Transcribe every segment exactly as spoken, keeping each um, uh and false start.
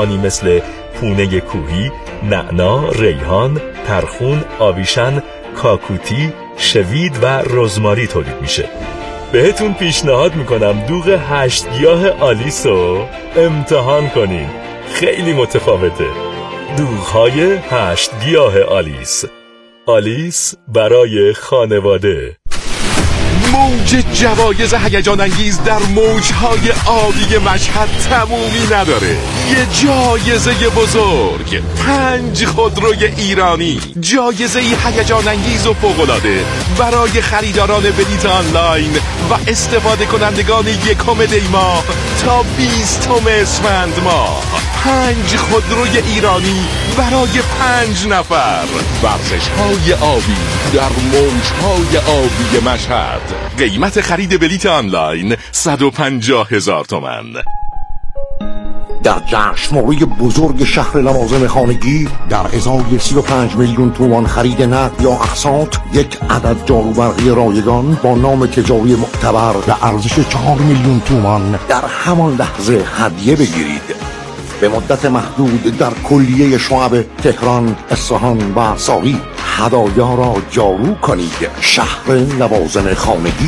آنی مثل پونه کوهی، نعنا، ریحان، ترخون، آویشن، کاکوتی، شوید و رزماری تولید میشه. بهتون پیشنهاد میکنم دوغ هشت گیاه آلیسو امتحان کنین، خیلی متفاوته. دوغ‌های هشت گیاه آلیس، آلیس برای خانواده. موج جوایز هیجان انگیز در موجهای آبی مشهد تمومی نداره. یه جایزه بزرگ، پنج خودروی ایرانی، جایزه هیجان انگیز و فوق‌العاده برای خریداران بلیط آنلاین و استفاده کنندگان یکم دی ماه تا بیستم اسفند ماه. پنج خودروی ایرانی برای پنج نفر. ورزش‌های آبی در موجهای آبی مشهد. قیمت خرید بلیط آنلاین صد و پنجاه هزار تومان. در جشنواره بزرگ شهر لوازم خانگی در ازای سی و پنج میلیون تومان خرید نقد یا اقساط، یک عدد جاروبرقی رایگان با نام تجاری معتبر به ارزش چهار میلیون تومان در همان لحظه هدیه بگیرید. به مدت محدود در کلیه شعب تهران، اصفهان و ساقی هدایا را جارو کنید. شهر لوازم خانگی.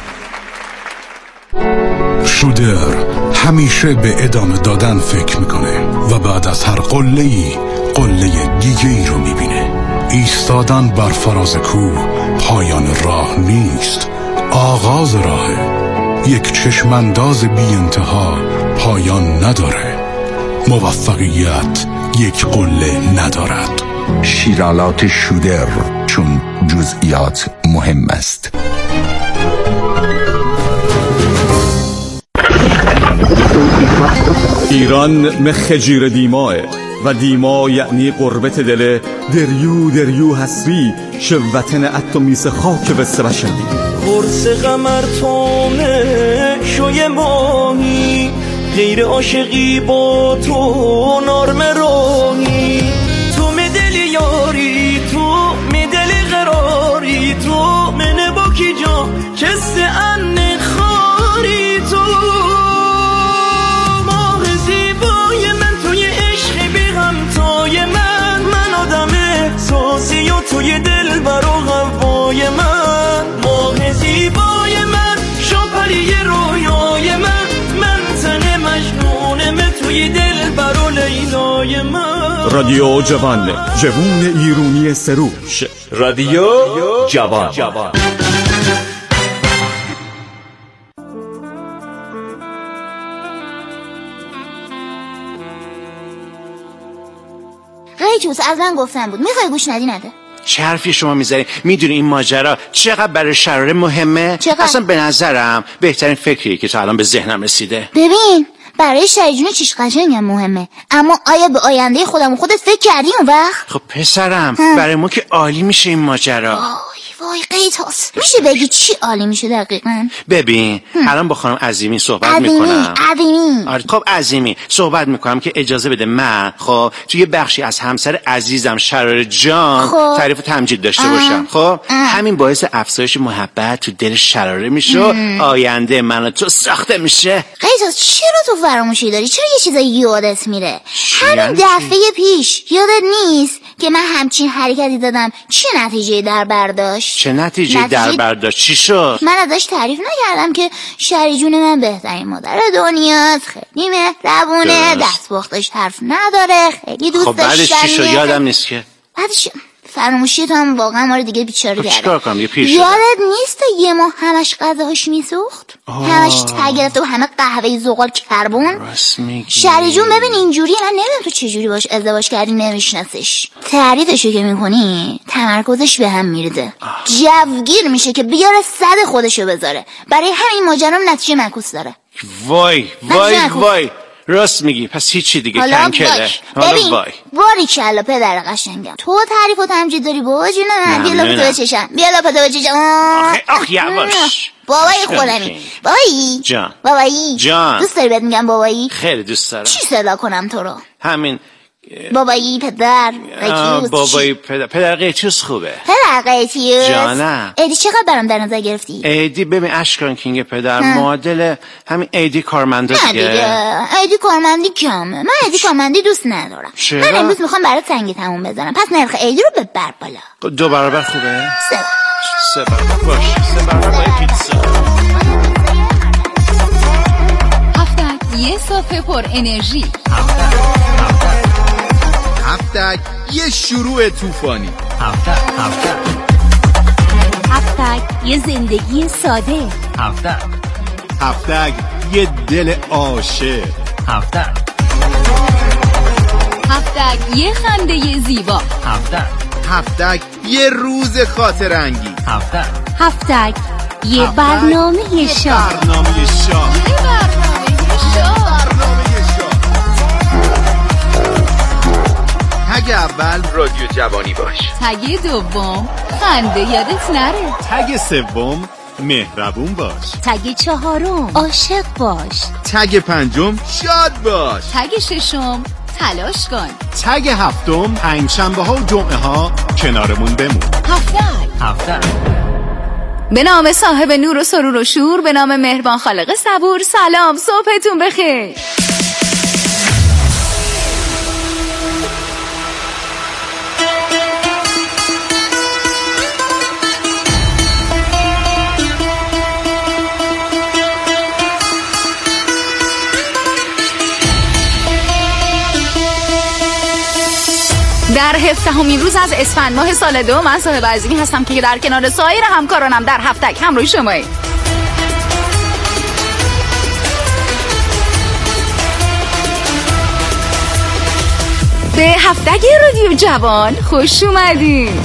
شودر همیشه به ادامه دادن فکر میکنه و بعد از هر قله‌ای قله دیگه ای رو میبینه. ایستادن بر فراز کوه پایان راه نیست، آغاز راهه. یک چشمانداز بی انتها پایان نداره. موفقیت یک قله ندارد. شیرالات شودر، چون جزئیات مهم است. ایران مخ جیر دیماه و دیما یعنی قربت دل دریو دریو حسری شوتن اتمیس خاک بسته بشندی قرص قمر تونه شوی ماهی غیر عاشقی با تو نرم راهی تو مدل یاری تو مدل قراری تو من با کی جا کس ان خاری تو ماه زیبای من توی عشق بی همتای من من آدم احساسی و توی دل برا هوای من ماه زیبای من شاپری رویای من من تن مجنونم توی دل برا لیلای من. رادیو جوان، جوون ایرونی سروش. رادیو جوان. ریچوس از من گفتن بود میخوای گوش ندی نده. چه حرفی شما میزنی؟ میدونی این ماجرا چقدر برای شراره مهمه؟ چقدر؟ اصلا به نظرم بهترین فکریه که تا الان به ذهنم رسیده. ببین برای شریجون چیش قشنگم مهمه، اما آیا به آینده خودم و خودت فکر کردی اون وقت؟ خب پسرم هم. برای ما که عالی میشه این ماجرا. وای قیتاس میشه بگی چی عالی میشه دقیقاً؟ ببین هم. الان با خانم عظیمی صحبت میکنم. عظیمی آره خب عظیمی صحبت میکنم که اجازه بده من خب توی بخشی از همسر عزیزم شراره جان خب. تعریف و تمجید داشته اه. باشم. خب اه. همین باعث افزایش محبت تو دل شراره میشه و آینده من و تو ساخته میشه. قیتاس چرا تو فراموشی داری؟ چرا یه چیزایی یادت میره؟ همین دفعه پیش یادت نیست که من همچین حرکتی دادم چه نتیجه در برداشت؟ چه نتیجه, نتیجه در برداشت؟ چی شد؟ من ازش تعریف نکردم که شری جون من بهترین مادر دنیاست، خیلی مهربونه، دستپختش حرف نداره، خیلی دوست داشتنیه. خب بعدش چی شد؟ یادم نیست که. بعدش فراموشی تو هم واقعا ما رو دیگه بیچاره کرده. چیکار کنم؟ یه پیر شده. یادت نیست یه ماه همش غذاهاش میسوخت؟ همش ته گرفته و همه قهوه زغال کربن. راست میگی. شری جون ببین اینجوریه، من نمیدونم تو چجوری باش ازدواج کردی نمیشناسش. تعریفشو که میکنی تمرکزش به هم میرده، جوگیر میشه که بیاره صد خودشو بذاره. برای همین ماجرام نتیجه معکوس داره. وای وای وای راست میگی. پس هیچی دیگه کنکله. ببین باری کلا پدر قشنگم، تو تعریف و تمجید داری بابا جونم. بیا لاپتو بچشم، بیا لاپتو بچشم. آخه آخ یواش بابایی خودمی. بابایی جان بابایی جان دوست داری بهت میگم بابایی؟ خیلی دوست دارم. چی صدا کنم تو رو؟ همین بابایی پدر قیچوس. بابایی پدر پدر قیچوس خوبه. پدر قیچوس جانم. ایدی چقدر برام در نظر گرفتی؟ ایدی ببین اشکان کینگ پدر معادل همین ایدی کارمنده دیگه. دیگه ایدی کارمندی کمه. من ایدی کارمندی دوست ندارم. چرا؟ من امروز میخوام برات سنگ تموم بزنم، پس نرخ ایدی رو ببر بالا. دو برابر خوبه؟ سه سه برابر باش. سه برابر با پیتزا. هفتک یه صافه پر انرژی. هفتک یه شروع طوفانی. هفتک هفتک هفتک یه زندگی ساده. هفتک هفتک یه دل عاشق. هفتک هفتک یه خنده زیبا. هفتک هفتک یه روز خاطر انگیز. هفتک هفتک یه برنامه شاه. برنامه شاه. یه برنامه شاه. تگ اول رادیو جوانی باش. تگ دوم خنده یادت نره. تگ سوم مهربون باش. تگ چهارم عاشق باش. تگ پنجم شاد باش. تگ ششم تلاش کن. تگ هفتم پنجشنبه ها و جمعه ها کنارمون بمون. هفتک هفتک به نام صاحب نور و سرور و شور، به نام مهربان خالق صبور. سلام، صبحتون بخیر. در هفدهمین روز از اسفند ماه سال دو، من صاحب عزیزی هستم که در کنار سایر همکارانم در هفتک همراه شماییم. به هفتک رادیو جوان خوش اومدین.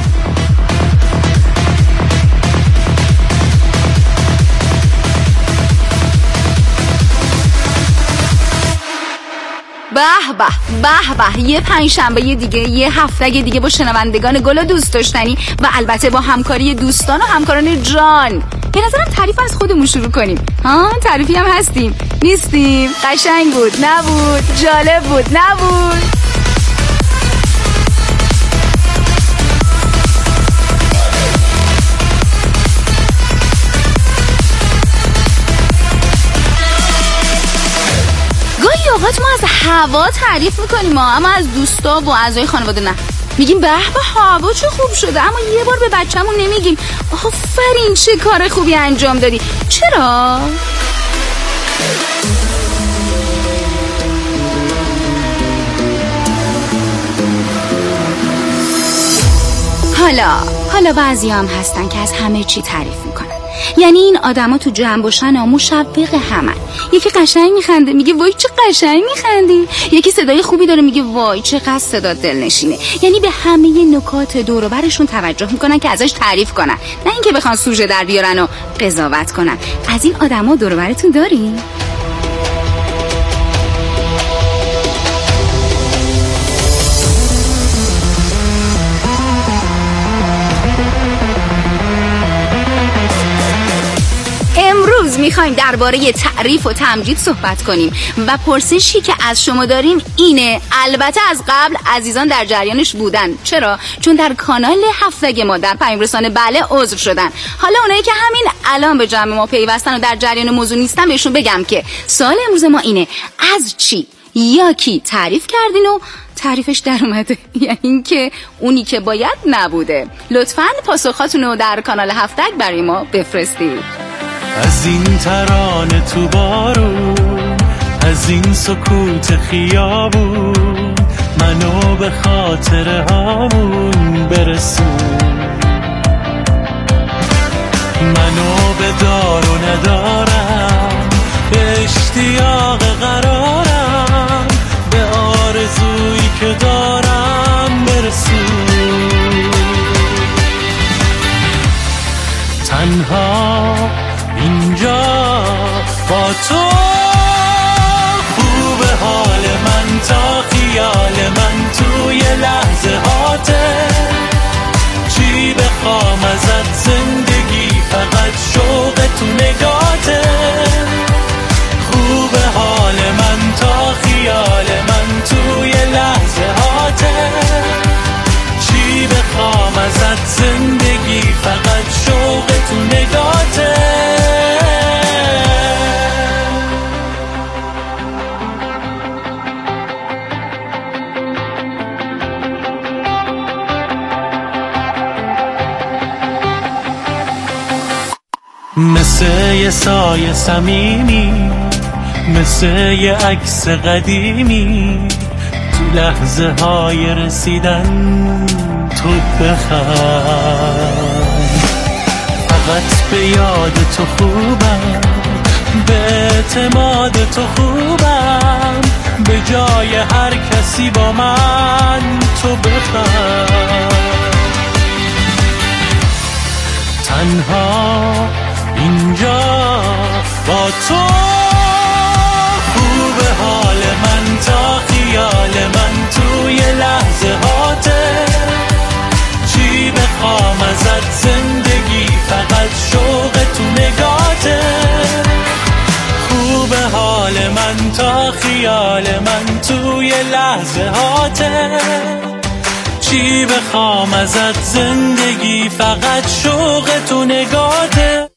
به به به به یه پنجشنبه دیگه، یه هفته دیگه با شنوندگان گل و دوست داشتنی و البته با همکاری دوستان و همکاران جان. به نظرم تعریف از خودمون شروع کنیم. ها تعریفی هم هستیم نیستیم؟ قشنگ بود نبود؟ جالب بود نبود؟ اوقات ما از هوا تعریف میکنیم ما، اما از دوستا و اعضای خانواده نه. میگیم به به هوا چه خوب شده، اما یه بار به بچه‌مون نمیگیم آفرین چه کار خوبی انجام دادی. چرا؟ حالا حالا بعضی هم هستن که از همه چی تعریف میکنن. یعنی این آدما تو جمع باشن و مشوق همن. یکی قشنگ میخنده میگه وای چه قشنگ میخندی، یکی صدای خوبی داره میگه وای چقدر صدا دلنشینه. یعنی به همه نکات دور و برشون توجه میکنن که ازش تعریف کنن، نه اینکه بخوان سوژه در بیارن و قضاوت کنن. از این آدما دور و برتون داری؟ امروز میخوایم درباره تعریف و تمجید صحبت کنیم و پرسشی که از شما داریم اینه، البته از قبل عزیزان در جریانش بودن. چرا؟ چون در کانال هفتگ ما در پیام رسانه بله عضو شدن. حالا اونایی که همین الان به جمع ما پیوستن و در جریان موضوع نیستن بهشون بگم که سوال امروز ما اینه، از چی یا کی تعریف کردین و تعریفش در اومده؟ یعنی اینکه اونی که باید نبوده. لطفاً پاسخاتون رو در کانال هفتگ برای ما بفرستید. از این ترانه تو بارون، از این سکوت خیابون، منو به خاطر هامون برسون. منو به دار و ندارم، به اشتیاق قرارم، به آرزویی که دارم برسون. تنها اینجا با تو خوب حال من تا خیال من توی لحظه هاته. چی بخوام ازت زندگی فقط شوق تو نگاته. خوب حال من تا خیال من توی لحظه هاته. مثل یه سایه صمیمی، مثل یه عکس قدیمی، تو لحظه های رسیدن تو بخند. فقط به یاد تو خوبم، به اعتماد تو خوبم، به جای هر کسی با من تو بخند. تنها اینجا با تو خوب حال من تا خیال من توی لحظه هاته. چی بخوام ازت زندگی فقط شوق تو نگاته. خوب حال من تا خیال من توی لحظه هاته. چی بخوام ازت زندگی فقط شوق تو نگاته.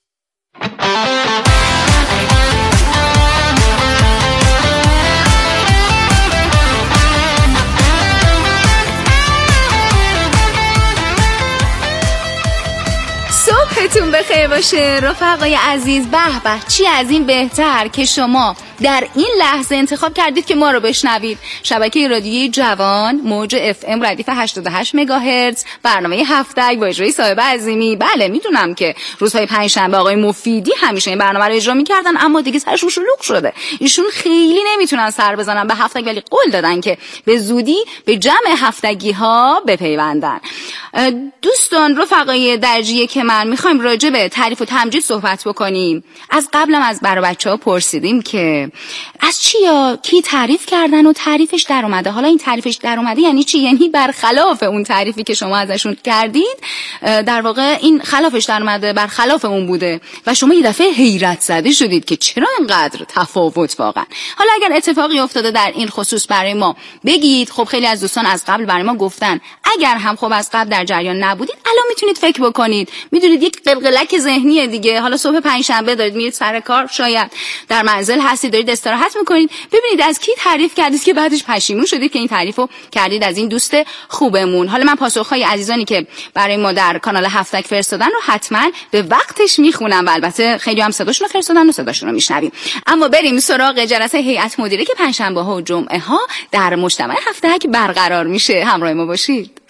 صبحتون بخیر باشه رفقای عزیز. به به، چی از این بهتر که شما در این لحظه انتخاب کردید که ما رو بشنوید. شبکه رادیویی جوان، موج اف ام ردیف هشتاد و هشت مگاهرتز، برنامه هفتگ با اجرای صاحب عظیمی. بله میدونم که روزهای پنجشنبه آقای مفیدی همیشه این برنامه رو اجرا می‌کردن، اما دیگه سرشون شلوغ شده، ایشون خیلی نمیتونن سر بزنن به هفتگ، ولی قول دادن که به زودی به جمع هفتگی ها بپیوندن. دوستان رفقای درجیه که من میخوایم راجع به تعریف و تمجید صحبت بکنیم. از قبلم از برای بچه‌ها پرسیدیم که از چی یا کی تعریف کردن و تعریفش در اومده. حالا این تعریفش در اومده یعنی چی؟ یعنی برخلاف اون تعریفی که شما ازشون کردید، در واقع این خلافش در اومده، برخلاف اون بوده و شما یه دفعه حیرت زده شدید که چرا اینقدر تفاوت واقعا. حالا اگر اتفاقی افتاده در این خصوص برای ما بگید. خب خیلی از دوستان از قبل برای ما گفتن، اگر هم خب از قبل در جریان نبودید الان میتونید فکر بکنید. میدونید یک قلقلک ذهنیه دیگه. حالا صبح پنجشنبه دارید میرید سر کار، شاید در منزل هستید دارید استراحت میکنید، ببینید از کی تعریف کردید که بعدش پشیمون شدید که این تعریفو کردید از این دوست خوبمون. حالا من پاسخهای عزیزانی که برای ما در کانال هفتگ فرستادن رو حتما به وقتش میخونم و البته خیلی هم صداشون رو فرستادن و صداشون رو میشنویم. اما بریم سراغ جلسه هیئت مدیره که پنجشنبه ها و جمعه ها در مجتمع هفتگ برقرار میشه. همراه ما باشید.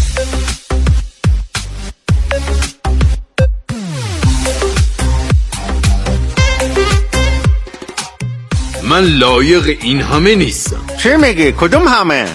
من لایق این همه نیستم. چه میگه؟ کدوم همه؟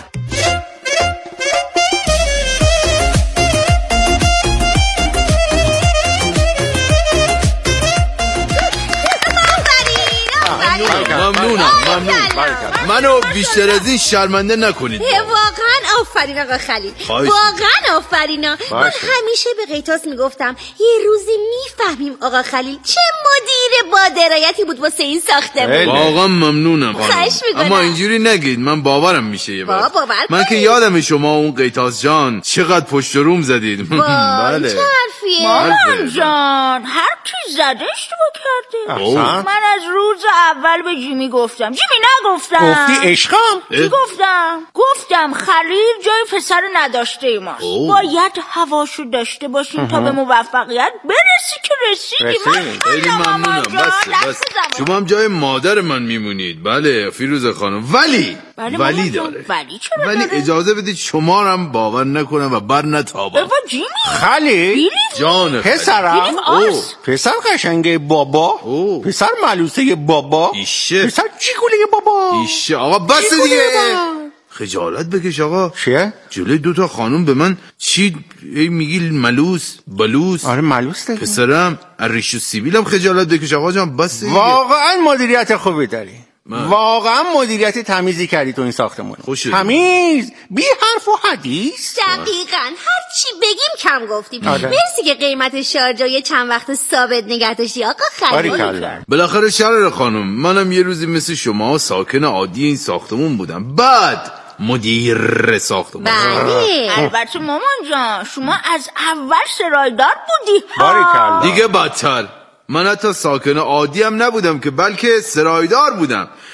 ممنونم ممنون. منو بیشتر از این شرمنده نکنید. واقعا آفرین آقا خلیل، واقعا آفرینا. من همیشه به قیتاس میگفتم یه روزی میفهمیم آقا خلیل چه مدیر با درایتی بود واسه این ساختمون. واقعا ممنونم خانم، اما اینجوری نگید، من باورم میشه یه وقت. من که یادم شما اون قیتاس جان چقدر پشت و روم زدید. بله چه حرفیه مامان جان، هر کی زده اشتباه کرده. من از روز اول به جیمی گفتم. جیمی نگفتم. گفتی عشقم؟ چی گفتم؟ گفتم خلیل جای پسر نداشته ای ماست. باید هواشو داشته باشیم تا به موفقیت برسی که رسیدیم. خیلی ممنونم. بس بس شما هم جای مادر من میمونید. بله فیروزه خانم، ولی بله ولی داره. ولی چرا ولی داره؟ اجازه بدید شما رو هم باور نکنم و بر نتابم. بابا جیمی خلیل جان پسرم، پسر قشنگه بابا، او. پسر ملوسه بابا، ایشه پسر چیگوله بابا، ایشه. آقا بس دیگه، خجالت بکش آقا. چیه؟ جلوی دوتا خانم به من چی میگی؟ ملوس بلوس؟ آره ملوس دیگه. پسرم ریش و سیبیلم خجالت بکش آقا جان. بس دیگه. واقعا مدیریت خوبی داری. من. واقعا مدیریت تمیزی کردی تو این ساختمون. تمیز بی حرف و حدیث. دقیقاً هر چی بگیم کم گفتیم. مرسی که قیمت شارجای چند وقت ثابت نگه داشتی آقا خلیل. بالاخره شرر خانم، منم یه روزی مثل شما ساکن عادی این ساختمون بودم، بعد مدیر ساختمون. بله البته مامان جان شما از اول سرایدار بودی. دیگه بدتر، من حتی ساکن عادی هم نبودم که بلکه سرایدار بودم.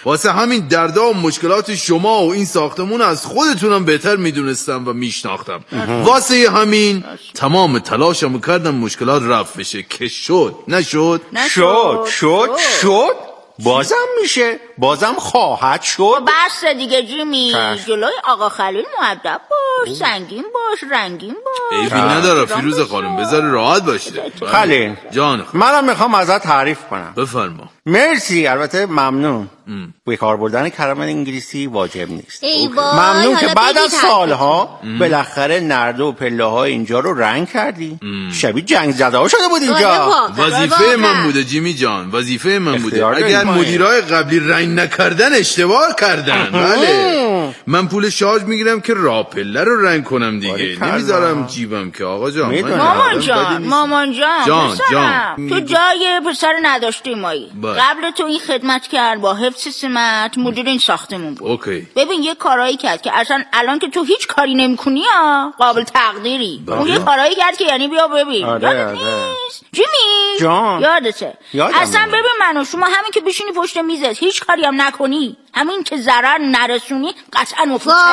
واسه همین دردا و مشکلات شما و این ساختمون از خودتونم بهتر میدونستم و میشناختم. واسه همین تمام تلاشمو کردم مشکلات رفع بشه که شد. نشد؟ شد شد شد بازم میشه، بازم خواهد شد. بس دیگه جیمی، جلوی آقا خلیل مؤدب باش، سنگین باش، رنگین باش. عیبی نداره فیروز خانم، بذار راحت باشه. خلیل جان، منم میخوام ازت تعریف کنم. بفرما. مرسی، البته ممنون. به کار بردن کلمه انگلیسی واجب نیست. ای وای، ممنون که بعد از سالها ام. بالاخره نرده و پله های اینجا رو رنگ کردی. شبیه جنگ زده ها شده بود اینجا. وظیفه من بوده جیمی جان، وظیفه من بوده. اگر مدیرای قبلی رنگ نکردن اشتباه کردن. بله، من پول شارژ میگیرم که راه پله رو رنگ کنم دیگه، نمیذارم جیبم که. آقا جان، مامان جان، مامان جان، جان جان، تو جای پسر نداشتی مایی. قبل تو این خدمت کرد با حفظ سمت، مدیر این ساختمون بود. اوکی. ببین یه کارایی کرد که اصلا الان که تو هیچ کاری نمیکنی ها، قابل تقدیری. اون یه کارایی کرد که یعنی بیا ببین. آره یادت آره. نیست جیمی؟ جان یادته؟ یادم اصلا ببین منو شما همین که بشینی پشت میزت هیچ کاری هم نکنی، همین که ضرر نرسونی، قطعا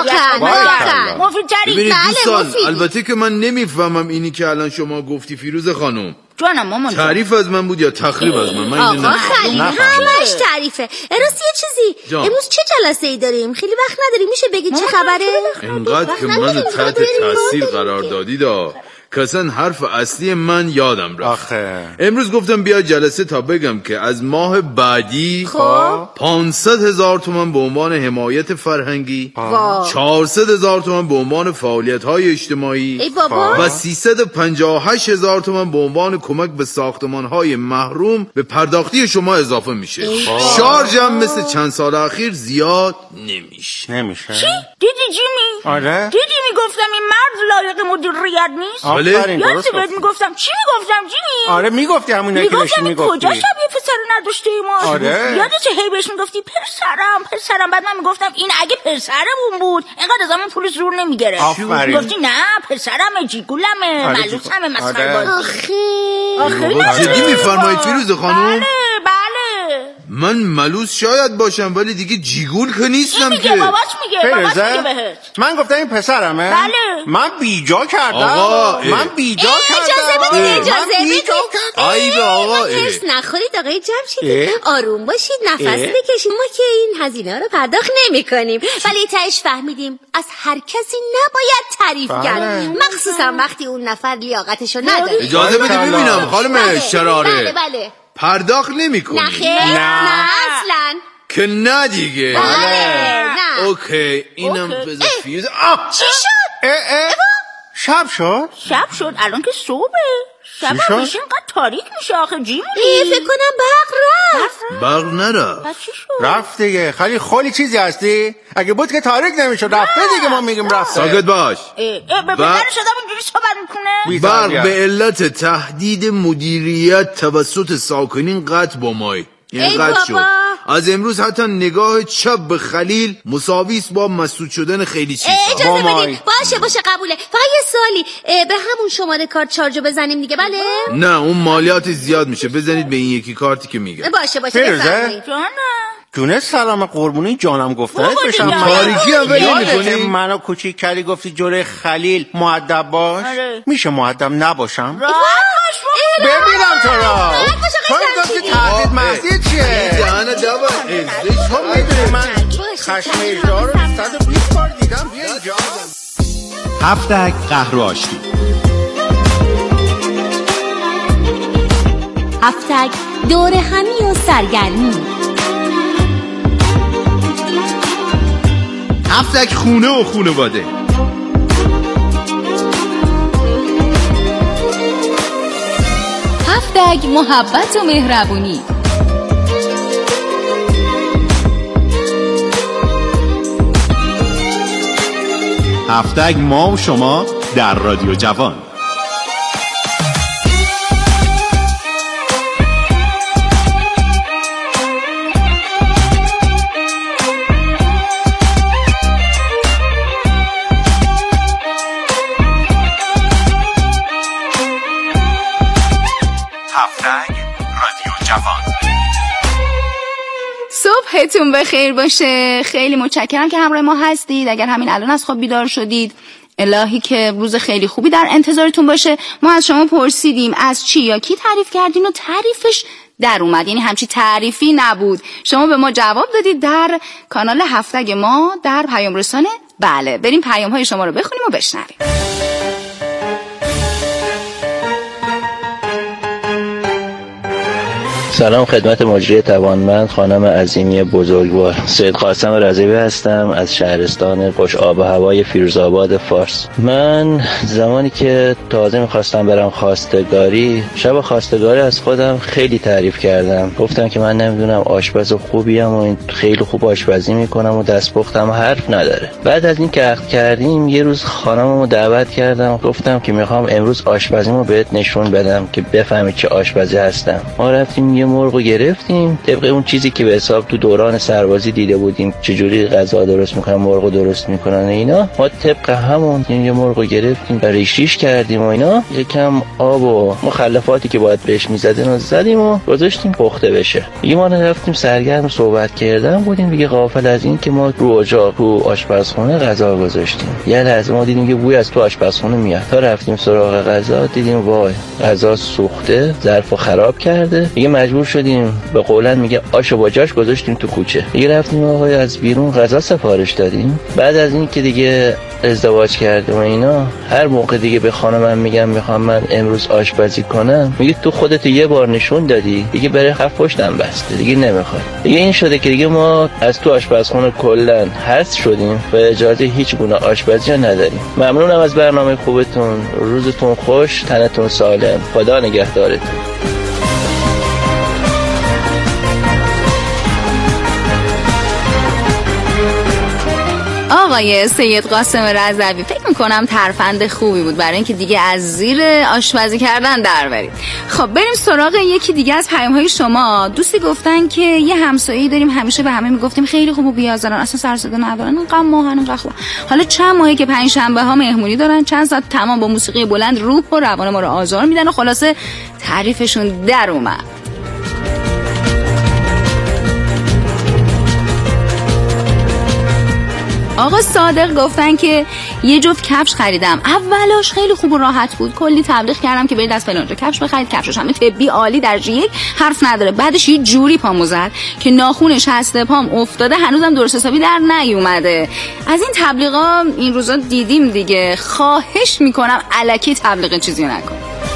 مفیدتری. مفیدتری. ببینید دوستان، البته که من نمیفهمم اینی که الان شما گفتی فیروز خانم. جانم مامان، تعریف از من بود یا تخریب از من؟ من اینو آقا خلیل همش تعریفه. امروز یه چیزی جان. امروز چه جلسه ای داریم؟ خیلی وقت نداریم، میشه بگید چه خبره؟ انقدر که من تحت تاثیر قرار دادی دا که اصلا حرف اصلی من یادم رفت. آخه امروز گفتم بیا جلسه تا بگم که از ماه بعدی پانصد هزار تومان به عنوان حمایت فرهنگی، چهارصد هزار تومان به عنوان فعالیت های اجتماعی و سیصد و پنجاه و هشت هزار تومان به عنوان کمک به ساختمان های محروم به پرداختی شما اضافه میشه. شارژ هم مثل چند سال اخیر زیاد نمیشه. نمیشه. چی؟ دیدی جیمی؟ آره. دیدی میگفتم این مرد لایق مدیریت نیست؟ آفرین، یادت درست بهت میگفتم. چی میگفتم جیمی؟ آره میگفتی همونه که داشتی میگفتی. کجا شبیه پسر نداشته ما؟ آره. یادت هی بهش میگفتی پسرم پسرم، بعد من میگفتم این اگه پسرمون بود اینقدر ازمون پول زور نمیگرفت. آفرین. میگفتی نه پسرمه، جیگولمه، آره ملوسمه، مسخره آره. بازی. آخه آخه جدی میفرمایید فیروز خانم؟ بله بله. من ملوس شاید باشم ولی دیگه جیگول که نیستم که. میگه باباش میگه باباش میگه بهت. من گفتم این پسرمه. بله. من بیجا کردم. آقا من بیجا کردم. اجازه بدید اجازه بدید. ای به آقا هرس نخورید آقای جمشید، آروم باشید، نفس بکشید. ما که این هزینه رو پرداخت نمی کنیم ولی تهش فهمیدیم از هر کسی نباید تعریف کرد، مخصوصا وقتی اون نفر لیاقتشو نداره. اجازه بدید ببینم خانم شراره. بله بله. پرداخت نمی کنی؟ نه خیر نه اصلا که نه دیگه. بله نه. اوکی اینم بذار فیوز. چی شد؟ اه اه شب شد؟ شب شد الان که صبحه. شب شد؟ میشه اینقدر تاریک میشه آخه جیمی. ای فکر کنم برق رفت. برق نرفت. چی شد؟ رفت دیگه. خیلی خالی چیزی هستی؟ اگه بود که تاریک نمیشد. رفته دیگه، ما میگیم رفته. ساکت باش. اه به پدر شدم اینجوری صحبت میکنه. برق به علت تهدید مدیریت توسط ساکنین قطع با مای. یعنی قطع شد. از امروز حتی نگاه چپ به خلیل مساویس با مسدود شدن خیلی چیزا. اجازه بدید. باشه باشه قبوله. فقط یه سوالی، به همون شماره کارت شارژو بزنیم دیگه؟ بله. نه اون مالیات زیاد میشه، بزنید به این یکی کارتی که میگم. باشه باشه بفرمایید. جانم جونه سلام قربونی جانم گفتنت بشم. تاریکی هم ولی میکنی؟ منو کوچیک کردی گفتی جلوی خلیل مؤدب باش. میشه مؤدب نباشم؟ ببینم تو را تو این گفتی تحقیق محضی چیه؟ دهنه دبا ازش تو میدونی من خشم اجرا رو صد و بیست بار دیدم. بیا اینجا هفتک قهر و آشتی. هفتک دور همی و سرگرمی. هفتک خونه و خونواده. هفتک محبت و مهربونی. هفتک ما و شما در رادیو جوان. صبحتون بخیر باشه. خیلی متشکرم که همراه ما هستید. اگر همین الان از خواب بیدار شدید، الهی که روز خیلی خوبی در انتظارتون باشه. ما از شما پرسیدیم از چی یا کی تعریف کردین و تعریفش در اومد، یعنی همچی تعریفی نبود. شما به ما جواب دادید در کانال هفتگ ما در پیام رسانه. بله، بریم پیام های شما رو بخونیم و بشنویم. سلام خدمت مجری توانمند خانم عظیمی بزرگوار. سید قاسم رضوی هستم از شهرستان خوش آب و هوای فیروزآباد فارس. من زمانی که تازه میخواستم برم خواستگاری، شب خواستگاری از خودم خیلی تعریف کردم. گفتم که من نمیدونم آشپز خوبیم و این خیلی خوب آشپزی میکنم و دستپختم حرف نداره. بعد از این که عقد کردیم یه روز خانممو دعوت کردم، گفتم که میخوام امروز آشپزیمو بهت نشون بدم که بفهمی چه آشپزی هستم. ما رفتیم یه مرغو گرفتیم طبق اون چیزی که به حساب تو دوران سربازی دیده بودیم چجوری غذا درست میکنن، مرغو درست میکنن اینا. ما طبق همون یه مرغو گرفتیم، ریش ریش کردیم و اینا، یکم آب و مخلفاتی که باید بهش میزدن و زدیم و گذاشتیم پخته بشه. دیگه ما رفتیم سرگرم صحبت کردن بودیم دیگه، غافل از این که ما رو اجاق تو آشپزخونه غذا گذاشتیم. یه لحظه ما دیدیم که بوی از تو آشپزخونه میاد. تا رفتیم سراغ غذا دیدیم وای غذا سوخته، ظرفو خراب کرده. دیگه مجبور شدیم به قولن میگه آشو با جاش گذاشتیم تو کوچه. دیگه رفتیم آقای از بیرون غذا سفارش دادیم. بعد از این که دیگه ازدواج کردیم و اینا، هر موقع دیگه به خانمم میگم میخوام من امروز آشپزی کنم، میگه تو خودت یه بار نشون دادی دیگه برای خف پشتم بسته، دیگه نمیخواد. دیگه این شده که دیگه ما از تو آشپزخونه کلا حذف شدیم و اجازه هیچ گونه آشپزی نداریم. ممنونم از برنامه خوبتون. روزتون خوش، تنتون سالم. خدا نگهدارتون. آقای سید قاسم رضوی، فکر میکنم ترفند خوبی بود برای اینکه دیگه از زیر آشپزی کردن در برید. خب بریم سراغ یکی دیگه از پیام های شما. دوستی گفتن که یه همسایه‌ای داریم همیشه به همه میگفتیم خیلی خوب و بی‌آزارن، اصلا سر صدا ندارن، انقدر ماهن انقدر خوب. حالا چند ماهه که پنج شنبه ها مهمونی دارن، چند ساعت تمام با موسیقی بلند روح و روان ما رو آزار میدن و خلاصه تعریفشون در اومد. آقا صادق گفتن که یه جفت کفش خریدم، اولاش خیلی خوب و راحت بود، کلی تبلیغ کردم که برید از فلانجا کفش بخرید، کفشش همه طبی عالی درجه یک، حرف نداره. بعدش یه جوری پامو زد که ناخونش هست پام افتاده، هنوزم درست حسابی در نیومده. از این تبلیغا این روزا دیدیم دیگه. خواهش میکنم الکی تبلیغ چیزی نکن.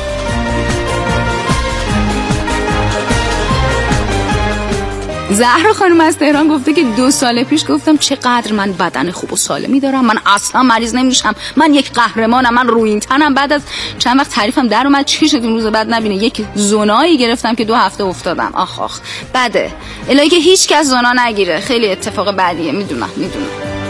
زهرا خانم از تهران گفته که دو سال پیش گفتم چقدر من بدن خوب و سالمی دارم، من اصلا مریض نمیشم، من یک قهرمانم، من روین تنم. بعد از چند وقت تعریفم در اومد، چی شد اون روز بعد نبینه یک زونایی گرفتم که دو هفته افتادم. آخ آخ بده، الهی که هیچ کس زونا نگیره، خیلی اتفاق بدیه، میدونم میدونم.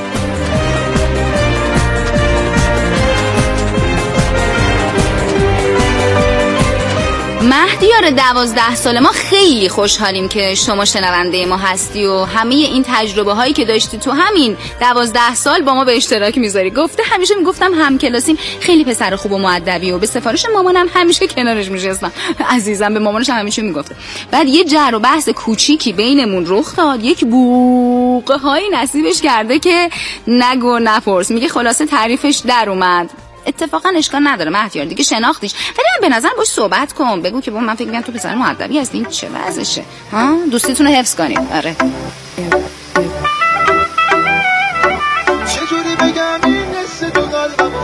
مهدیار دوازده ساله، ما خیلی خوشحالیم که شما شنونده ما هستی و همه این تجربه هایی که داشتی تو همین دوازده سال با ما به اشتراک میذاری. گفته همیشه میگفتم همکلاسیم خیلی پسر خوب و مؤدبی و به سفارش مامانم همیشه کنارش میشستم. عزیزم به مامانش هم همیشه میگفته. بعد یه جر و بحث کوچیکی بینمون رخ داد، یک بوقه هایی نصیبش کرده که نگو نپرس. میگه خلاصه تعریفش در اومد. اتفاقا اشکال نداره مهدیار، دیگه شناختیش، ولی من به نظر باش صحبت کن، بگو که با من فکر می‌کنم تو پسر مؤدبی هستی، این چه وضعشه ها، دوستیتون رو حفظ کنید. آره چجوری بگم این حس تو قلبمو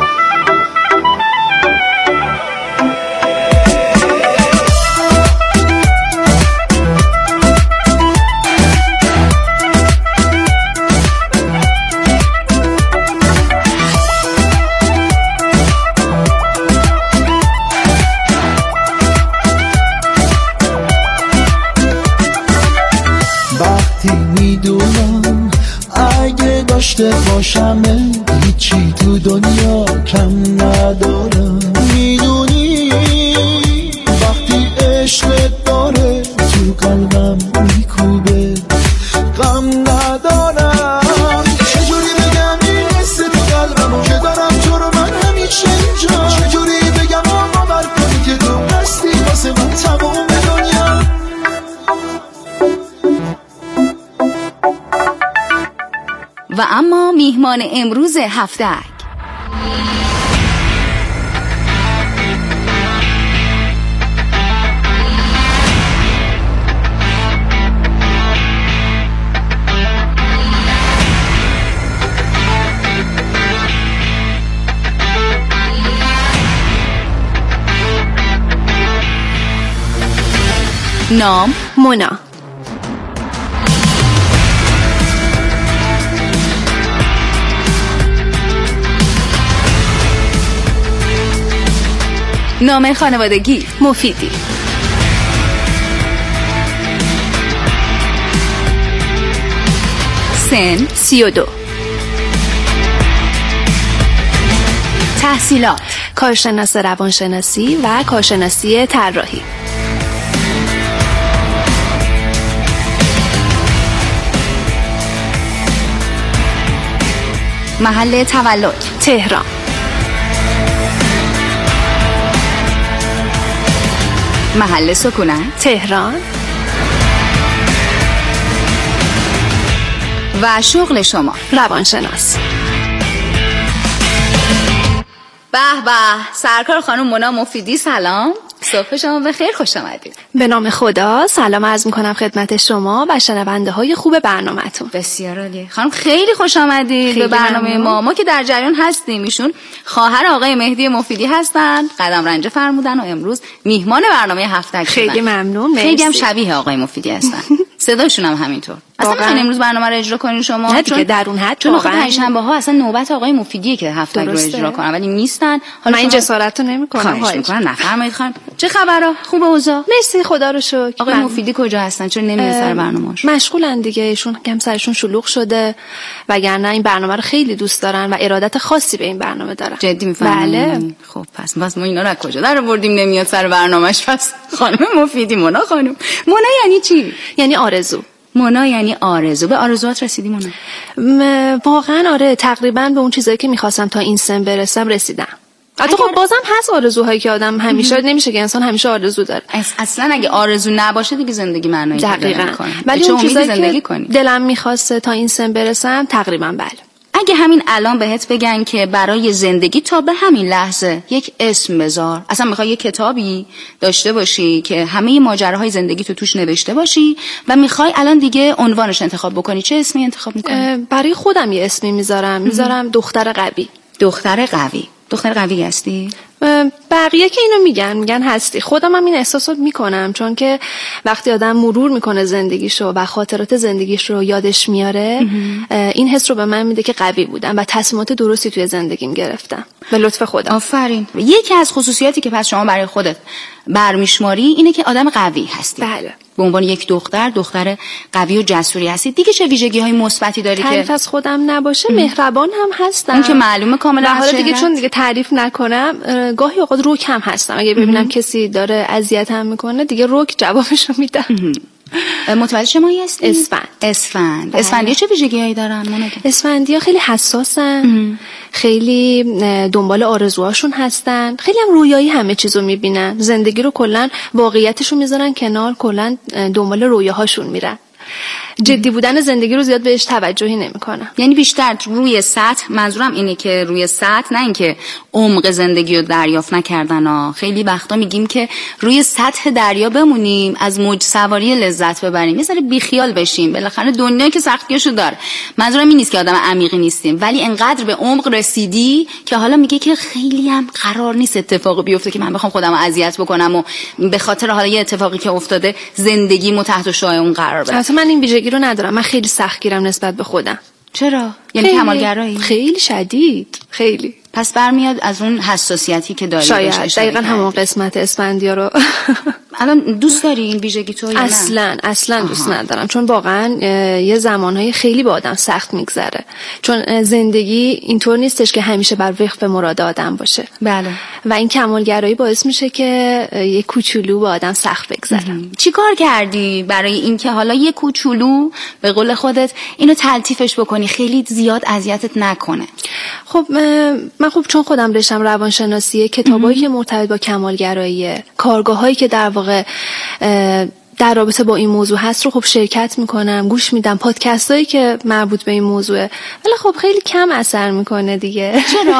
داشته باشم هیچی تو دنیا کم ندارم. میدونی وقتی عشقت داره تو قلبم میکوبه غم ندارم. چجوری بگم این حس تو قلبمو که دارم تو رو من همیشه اینجا. چجوری بگم آقا بر کنی که تو هستی واسه من تمام دنیا. میهمان امروز هفتک. نام مونا. نام خانوادگی مفیدی. سن سی و دو. تحصیلات کارشناس روانشناسی و کارشناسی طراحی. محل تولد تهران. محل سکونت تهران. و شغل شما روانشناس. به به، سرکار خانم مونا مفیدی، سلام. صبح شما بخیر، خوش آمدید. به نام خدا سلام عرض میکنم خدمت شما و شنونده های خوب برنامه‌تون. بسیار عالی خانم، خیلی خوش آمدید به برنامه ما. ما که در جریان هستیم. ایشون خواهر آقای مهدی مفیدی هستن، قدم رنجه فرمودن و امروز میهمان برنامه هفتک شدن. خیلی ممنون. خیلی هم شبیه آقای مفیدی هستن. صداشون هم همینطور. اصلا میخواین امروز برنامه رو اجرا کنین شما؟ نه دیگه، در اون حد. چون خب پنجشنبه ها اصلا نوبت آقای مفیدیه که هفتک رو اجرا کنن ولی نیستن. حالا من این جسارت رو نمیکنم. خواهش میکنم نفرمایید خانم. چه خبره؟ خوبه اوضاع؟ مرسی خدا رو شکر. آقای من... مفیدی کجا هستن؟ چون نمیاد سر برنامه‌اش. مشغولن دیگه، ایشون کم سرشون شلوغ شده وگرنه این برنامه رو خیلی دوست دارن و ارادت خاصی به این برنامه دارن. جدی میفهمید؟ بله. خب پس پس ما اینا رو کجا در آوردیم نمیاد سر برنامه‌اش؟ پس خانم مفیدی، مونا خانم. مونا یعنی چی؟ یعنی آرزو. مونا یعنی آرزو. به آرزوات رسیدی مونا؟ م... واقعا آره، تقریبا به اون چیزایی که می‌خواستم تا این سن برسم رسیدم. البته خب بازم هست آرزوهایی که آدم همیشه نمیشه که انسان همیشه آرزو داره. اصلا اگه آرزو نباشه دیگه زندگی معنایی دقیقاً. ولی اون چیزایی زندگی که کنی. دلم می‌خواسته تا این سن برسم تقریبا بله. اگه همین الان بهت بگن که برای زندگی تا به همین لحظه یک اسم بذار، اصلا میخوای یک کتابی داشته باشی که همه ماجراهای زندگی تو توش نوشته باشی و میخوای الان دیگه عنوانش انتخاب بکنی، چه اسمی انتخاب میکنی؟ برای خودم یه اسمی میذارم. میذارم دختر قوی. دختر قوی. دختر قوی هستی؟ بقیه که اینو میگن میگن هستی. خودم هم این احساسو میکنم، چون که وقتی آدم مرور میکنه زندگیشو و خاطرات زندگیشو یادش میاره این حس رو به من میده که قوی بودم و تصمیمات درستی توی زندگیم گرفتم به لطف خدا. آفرین. یکی از خصوصیاتی که پس شما برای خودت برمیشماری اینه که آدم قوی هستی. بله. به عنوان یک دختر دختر قوی و جسوری هستی. دیگه چه ویژگی‌های مثبتی داری که تعریف از خودم نباشه؟ مهربان هم هستم. اون که معلومه کاملا. حالا دیگه چون دیگه تعریف نکنم گاهی اوقات روک هم هستم. اگه ببینم کسی داره اذیتم میکنه دیگه روک جوابشو میدم. متولد چه ماهی هستی؟ اسفند. اسفند. اسفندی‌ها چه ویژگی‌هایی دارن؟ اسفندی‌ها خیلی حساسن، خیلی دنبال آرزوهاشون هستن، خیلی هم رویایی همه چیزو میبینن، زندگی رو کلا واقعیتشو میذارن کنار، کلا دنبال رویاهاشون میرن. جدی بودن زندگی رو زیاد بهش توجهی نمیکنم. یعنی بیشتر روی سطح، منظورم اینه که روی سطح، نه اینکه عمق زندگی رو دریافت نکردن ها. خیلی وقتا میگیم که روی سطح دریا بمونیم، از موج سواری لذت ببریم، یه ذره بیخیال بشیم، بالاخره دنیا که سختیاشو داره. منظورم این نیست که آدم عمیقی نیستیم، ولی انقدر به عمق رسیدی که حالا میگه که خیلی هم قرار نیست اتفاقی بیفته که من بخوام خودمو اذیت بکنم و به خاطر حالا یه اتفاقی که افتاده زندگیمو تحت شعاع اون قرار بدم. من این ویژگی رو ندارم. من خیلی سختگیرم نسبت به خودم. چرا؟ یعنی کمالگرایی؟ خیلی شدید. خیلی. پس برمیاد از اون حساسیتی که داری. شاید دقیقاً همون قسمت اسفندی‌ها رو. الان دوست داری این ویژگی تو یا نه؟ اصلا اصلا آها. دوست ندارم، چون واقعا یه زمانهای خیلی با آدم سخت میگذره، چون زندگی اینطور نیستش که همیشه بر وفق مراد آدم باشه. بله. و این کمالگرایی باعث میشه که یه کوچولو با آدم سخت بگذره. چی کار کردی برای اینکه حالا یه کوچولو به قول خودت اینو تلطیفش بکنی، خیلی زیاد اذیتت نکنه؟ خب من خب چون خودم رشتم روانشناسیه، کتابایی که مرتبط با کمالگرایی، کارگاهایی که در واقع در رابطه با این موضوع هست رو خب شرکت میکنم، گوش میدم، پادکست هایی که مربوط به این موضوعه، ولی خب خیلی کم اثر میکنه دیگه. چرا؟